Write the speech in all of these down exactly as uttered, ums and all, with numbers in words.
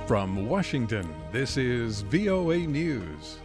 From Washington, this is V O A News.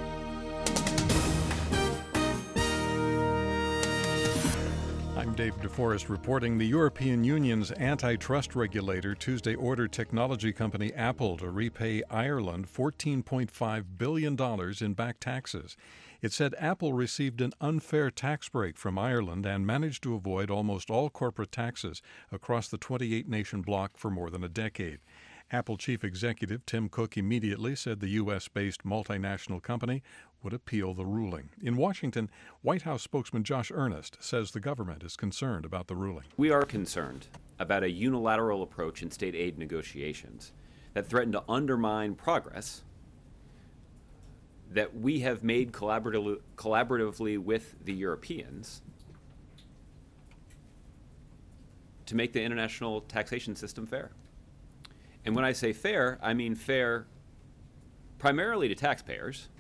I'm Dave DeForest reporting. The European Union's antitrust regulator Tuesday ordered technology company Apple to repay Ireland fourteen point five billion dollars in back taxes. It said Apple received an unfair tax break from Ireland and managed to avoid almost all corporate taxes across the twenty-eight nation bloc for more than a decade. Apple chief executive Tim Cook immediately said the U S-based multinational company would appeal the ruling. In Washington, White House spokesman Josh Earnest says the government is concerned about the ruling. We are concerned about a unilateral approach in state aid negotiations that threaten to undermine progress that we have made collaboratively, collaboratively with the Europeans to make the international taxation system fair. And when I say fair, I mean fair primarily to taxpayers,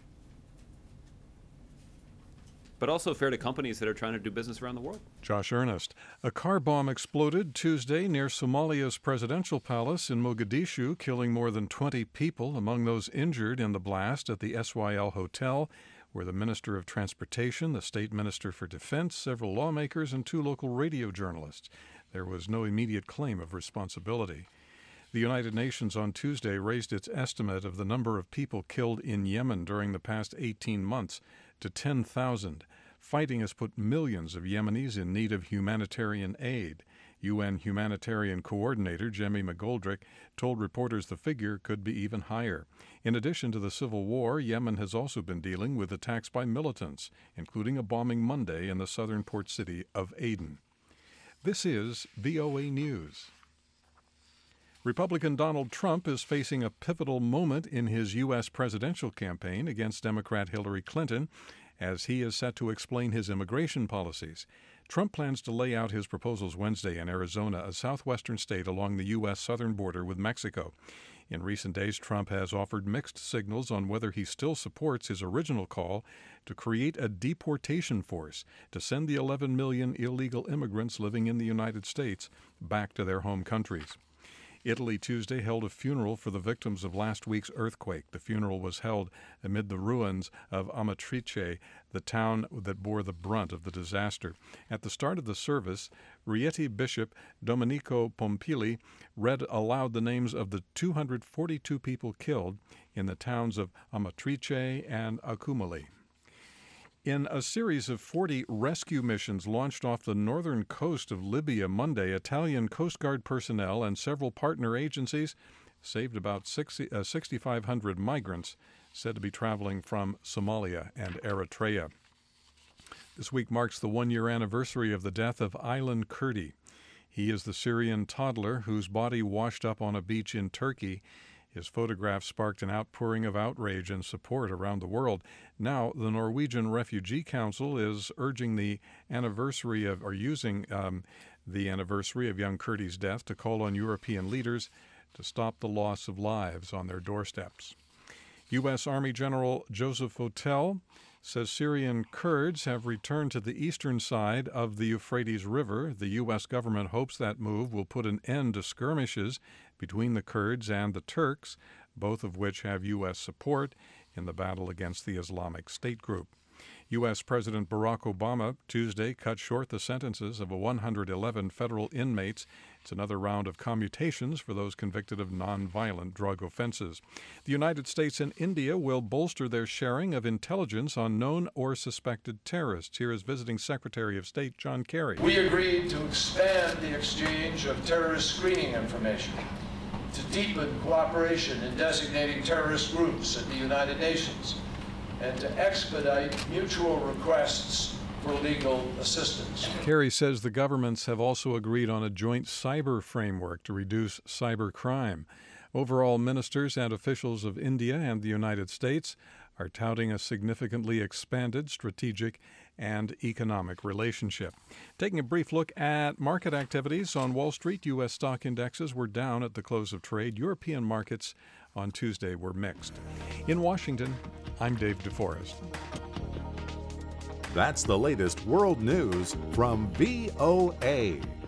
but also fair to companies that are trying to do business around the world. Josh Earnest. A car bomb exploded Tuesday near Somalia's presidential palace in Mogadishu, killing more than twenty people, among those injured in the blast at the S Y L Hotel, where the Minister of Transportation, the State Minister for Defense, several lawmakers, and two local radio journalists. There was no immediate claim of responsibility. The United Nations on Tuesday raised its estimate of the number of people killed in Yemen during the past eighteen months to ten thousand. Fighting has put millions of Yemenis in need of humanitarian aid. U N Humanitarian Coordinator Jemmy McGoldrick told reporters the figure could be even higher. In addition to the civil war, Yemen has also been dealing with attacks by militants, including a bombing Monday in the southern port city of Aden. This is V O A News. Republican Donald Trump is facing a pivotal moment in his U S presidential campaign against Democrat Hillary Clinton, as he is set to explain his immigration policies. Trump plans to lay out his proposals Wednesday in Arizona, a southwestern state along the U S southern border with Mexico. In recent days, Trump has offered mixed signals on whether he still supports his original call to create a deportation force to send the eleven million illegal immigrants living in the United States back to their home countries. Italy Tuesday held a funeral for the victims of last week's earthquake. The funeral was held amid the ruins of Amatrice, the town that bore the brunt of the disaster. At the start of the service, Rieti Bishop Domenico Pompili read aloud the names of the two hundred forty-two people killed in the towns of Amatrice and Accumuli. In a series of forty rescue missions launched off the northern coast of Libya Monday, Italian Coast Guard personnel and several partner agencies saved about six thousand five hundred migrants said to be traveling from Somalia and Eritrea. This week marks the one-year anniversary of the death of Aylan Kurdi. He is the Syrian toddler whose body washed up on a beach in Turkey. His photograph sparked an outpouring of outrage and support around the world. Now, the Norwegian Refugee Council is urging the anniversary of, or using um, the anniversary of young Kurdi's death to call on European leaders to stop the loss of lives on their doorsteps. U S. Army General Joseph Votel says Syrian Kurds have returned to the eastern side of the Euphrates River. The U S government hopes that move will put an end to skirmishes between the Kurds and the Turks, both of which have U S support in the battle against the Islamic State group. U S. President Barack Obama Tuesday cut short the sentences of one hundred eleven federal inmates. It's another round of commutations for those convicted of nonviolent drug offenses. The United States and India will bolster their sharing of intelligence on known or suspected terrorists. Here is visiting Secretary of State John Kerry. We agreed to expand the exchange of terrorist screening information, to deepen cooperation in designating terrorist groups at the United Nations, and to expedite mutual requests for legal assistance. Kerry says the governments have also agreed on a joint cyber framework to reduce cyber crime. Overall, ministers and officials of India and the United States are touting a significantly expanded strategic and economic relationship. Taking a brief look at market activities on Wall Street, U S stock indexes were down at the close of trade. European markets on Tuesday were mixed. In Washington, I'm Dave DeForest. That's the latest world news from V O A.